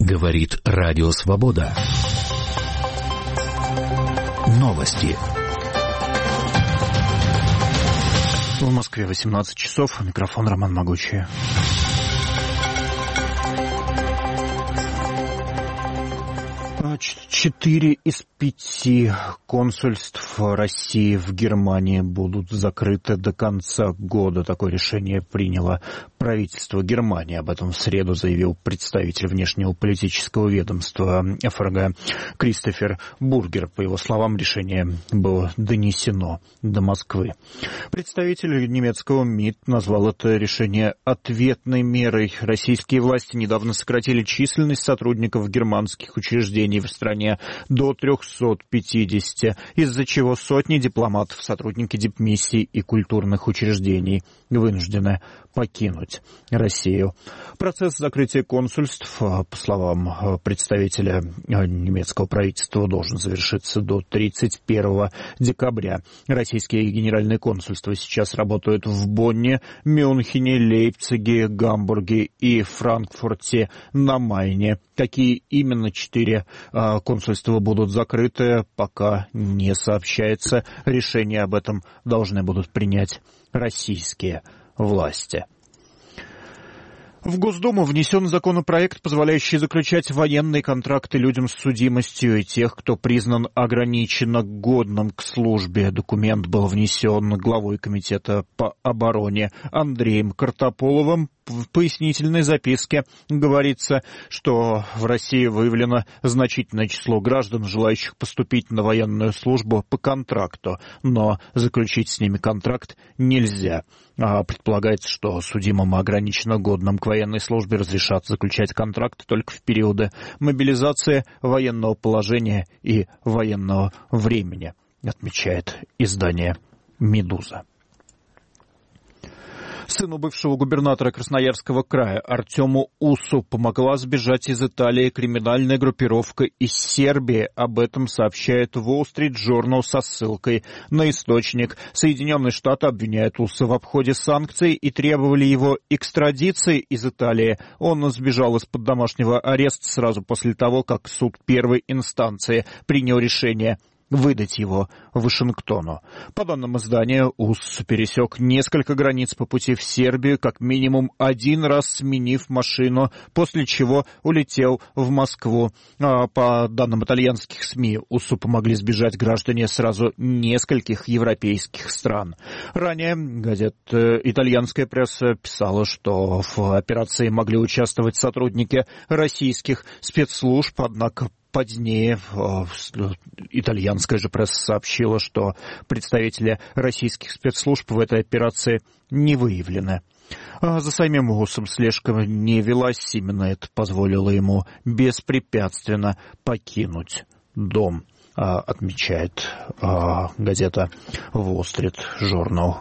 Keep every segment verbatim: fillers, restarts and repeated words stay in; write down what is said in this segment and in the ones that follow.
Говорит Радио Свобода. Новости. В Москве восемнадцать часов. Микрофон Роман Могучий. Четыре из пяти консульств России в Германии будут закрыты до конца года. Такое решение приняло правительство Германии. Об этом в среду заявил представитель внешнего политического ведомства эф эр гэ Кристофер Бургер. По его словам, решение было донесено до Москвы. Представитель немецкого МИД назвал это решение ответной мерой. Российские власти недавно сократили численность сотрудников германских учреждений в стране до трехсот пятидесяти, из-за чего сотни дипломатов, сотрудники дипмиссий и культурных учреждений вынуждены покинуть Россию. Процесс закрытия консульств, по словам представителя немецкого правительства, должен завершиться до тридцать первого декабря. Российские генеральные консульства сейчас работают в Бонне, Мюнхене, Лейпциге, Гамбурге и Франкфурте на Майне. Какие именно четыре а, консульства будут закрыты, пока не сообщается. Решение об этом должны будут принять российские власти. В Госдуму внесен законопроект, позволяющий заключать военные контракты людям с судимостью и тех, кто признан ограниченно годным к службе. Документ был внесен главой Комитета по обороне Андреем Картополовым. В пояснительной записке говорится, что в России выявлено значительное число граждан, желающих поступить на военную службу по контракту, но заключить с ними контракт нельзя. А предполагается, что судимым и ограниченно годным к военной службе разрешат заключать контракт только в периоды мобилизации, военного положения и военного времени, отмечает издание «Медуза». Сыну бывшего губернатора Красноярского края Артему Усу помогла сбежать из Италии криминальная группировка из Сербии. Об этом сообщает Wall Street Journal со ссылкой на источник. Соединенные Штаты обвиняют Уса в обходе санкций и требовали его экстрадиции из Италии. Он сбежал из-под домашнего ареста сразу после того, как суд первой инстанции принял решение выдать его Вашингтону. По данным издания, Ус пересек несколько границ по пути в Сербию, как минимум один раз сменив машину, после чего улетел в Москву. По данным итальянских СМИ, Усу помогли сбежать граждане сразу нескольких европейских стран. Ранее газета «Итальянская пресса» писала, что в операции могли участвовать сотрудники российских спецслужб, однако позднее итальянская же пресса сообщила, что представители российских спецслужб в этой операции не выявлены. А за самим Усом слежка не велась, именно это позволило ему беспрепятственно покинуть дом, отмечает газета Wall Street Journal.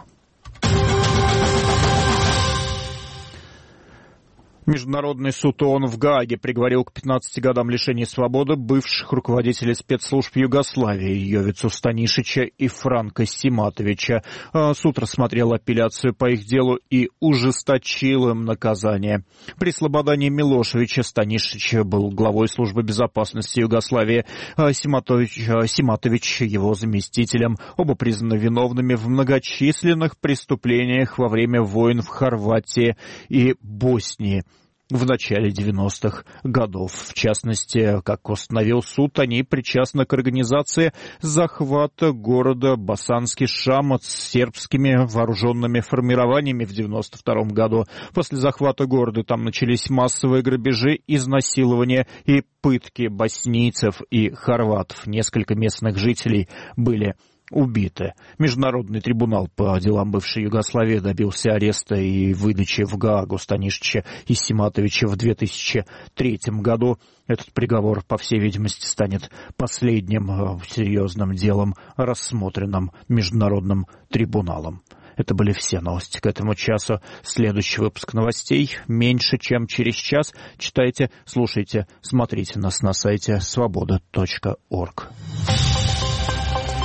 Международный суд ООН в Гааге приговорил к пятнадцати годам лишения свободы бывших руководителей спецслужб Югославии Йовицу Станишича и Франка Симатовича. Суд рассмотрел апелляцию по их делу и ужесточил им наказание. При Слободании Милошевича Станишич был главой службы безопасности Югославии, Симатович, Симатович его заместителем. Оба признаны виновными в многочисленных преступлениях во время войн в Хорватии и Боснии в начале девяностых годов. В частности, как установил суд, они причастны к организации захвата города Басанский Шамац с сербскими вооруженными формированиями в девяносто втором году. После захвата города там начались массовые грабежи, изнасилования и пытки боснийцев и хорватов. Несколько местных жителей были убиты. Международный трибунал по делам бывшей Югославии добился ареста и выдачи в Гаагу Станишича и Симатовича в две тысячи третьем году. Этот приговор, по всей видимости, станет последним серьезным делом, рассмотренным Международным трибуналом. Это были все новости к этому часу. Следующий выпуск новостей меньше, чем через час. Читайте, слушайте, смотрите нас на сайте свобода точка орг.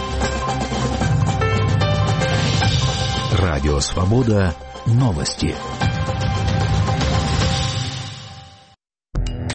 Радио «Свобода». Новости.